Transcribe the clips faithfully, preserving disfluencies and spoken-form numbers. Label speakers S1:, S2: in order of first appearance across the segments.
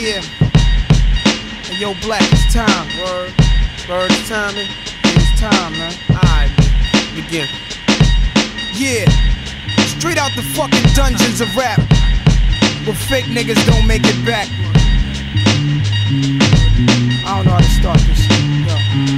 S1: Yeah. Hey, yo, Black, it's time. Word. Word, it's time, man. It's time, man. Alright, begin. Yeah. Straight out the fucking dungeons of rap, where fake niggas don't make it back. I don't know how to start this shit. Yo.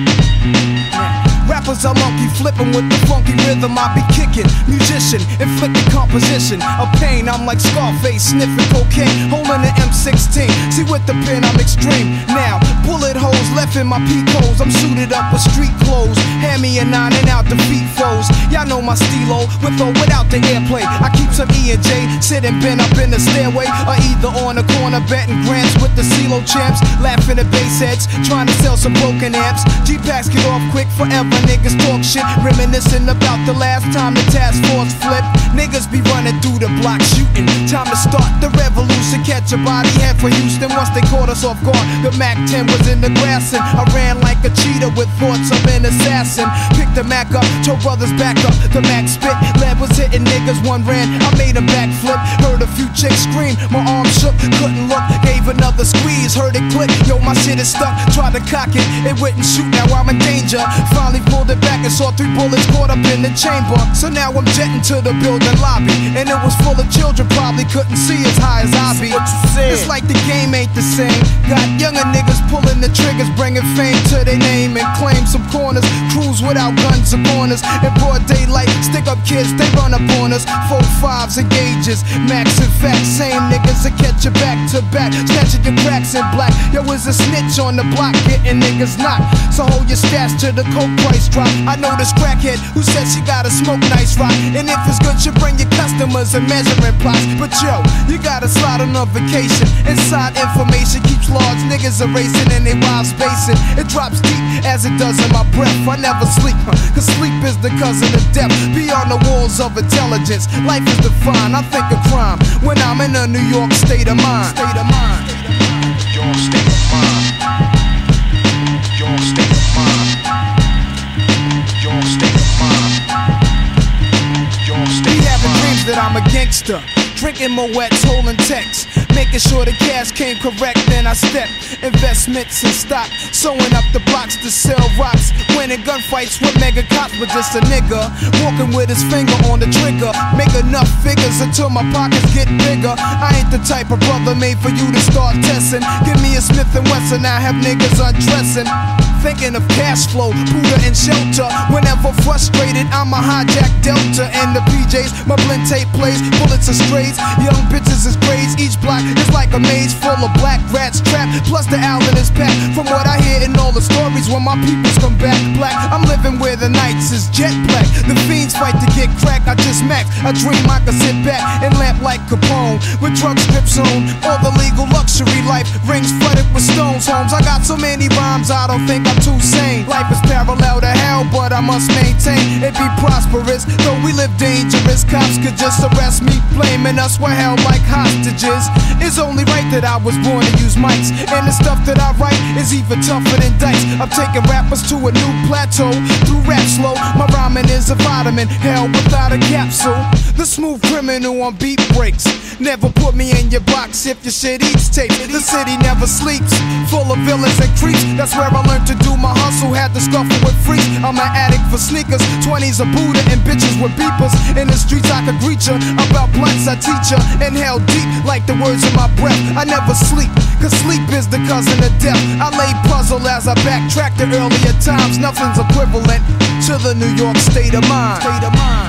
S1: Yeah. Rappers are monkey flipping with the funky rhythm I be kicking. Musician, inflicting composition of pain. I'm like Scarface, sniffing cocaine, holding an M sixteen. See with the pen I'm extreme. Now, bullet holes left in my peak holes. I'm suited up with street clothes. Hand me a nine and out defeat foes. Y'all know my stilo, with or without the airplay. I keep some E and J, sitting bent up in the stairway, or either on the corner betting grants with the CeeLo champs. Laughing at bass heads, trying to sell some broken amps. G-Packs get off quick forever. Niggas talk shit, reminiscing about the last time the task force flipped. Niggas be running through the block shooting. Time to start the revolution. Catch a body head for Houston once they caught us off guard. The Mac ten was in the grass and I ran like a cheetah with thoughts of an assassin. Picked the Mac up, told brothers back up. The Mac spit, lead was hitting niggas. One ran, I made a backflip. Heard a few chicks scream, my arm shook, couldn't look. Gave another squeeze, heard it click. Yo, my shit is stuck. Tried to cock it, it wouldn't shoot. Now I'm in danger. Finally pulled it back and saw three bullets caught up in the chamber. So now I'm jetting to the building lobby, and it was full of children, probably couldn't see as high as I be. It's like the game ain't the same. Got younger niggas pulling the triggers, bringing fame to their name and claim some corners. Crews without guns upon us. In broad daylight, stick up kids, they run up on us. Four fives and gauges, max and facts. Same niggas that catch you back to back, snatching your cracks in black. Yo, is a snitch on the block, getting niggas knocked. So hold your stats till the coke price drop. I know this crackhead who said she gotta smoke nice rock, and if it's good, you bring your customers and measuring plots. But yo, you gotta slide on a vacation. Inside information keeps large niggas erasing and they wild spacing. It drops deep as it does in my breath. I never sleep, huh? Cause sleep is the cousin of death. Beyond the walls of intelligence, life is defined. I think of crime when I'm in a New York state of mind. State of mind.
S2: Your state of mind. Your state of mind. Your state of mind. Your state of mind.
S1: Be having dreams that I'm a gangster, drinking Moet's, holding texts, making sure the cash came correct. Then I step investments in stock, sewing up the blocks to sell rocks, winning gunfights with mega cops. But just a nigga walking with his finger on the trigger, make enough figures until my pockets get bigger. I ain't the type of brother made for you to start testing. Give me a Smith and Wesson, I have niggas undressing. Thinking of cash flow, Buddha and shelter. Whenever frustrated, I'ma hijack Delta and the P Js. My blend tape plays, bullets are strays. Young bitches is grades. Each block is like a maze full of black rats trapped. Plus the Allen is packed. From what I hear in all the stories, when my peoples come back black, I'm living where the nights is jet black. The fiends fight to get crack. I just max. I dream I can sit back and lamp like Capone with drug strips on. All the legal luxury life rings flooded with stones. Homes. I got so many rhymes, I don't think I'm too sane. Life is parallel to hell, but I must maintain it be prosperous. Though we live dangerous, cops could just arrest me, blaming us we're held like hostages. It's only right that I was born to use mics, and the stuff that I write is even tougher than dice. I'm taking rappers to a new plateau through rap slow. My rhyming is a vitamin, hell without a capsule. The smooth criminal on beat breaks. Never put me in your box if your shit eats tape. The city never sleeps, full of villains and creeps. That's where I learned to do my hustle, had to scuffle with freaks. I'm an addict for sneakers, twenties a Buddha and bitches with beepers. In the streets I could greet ya, about blunts I teach ya. Inhale deep like the words in my breath. I never sleep, cause sleep is the cousin of death. I lay puzzle as I backtrack to earlier times. Nothing's equivalent to the New York state of mind. State of mind.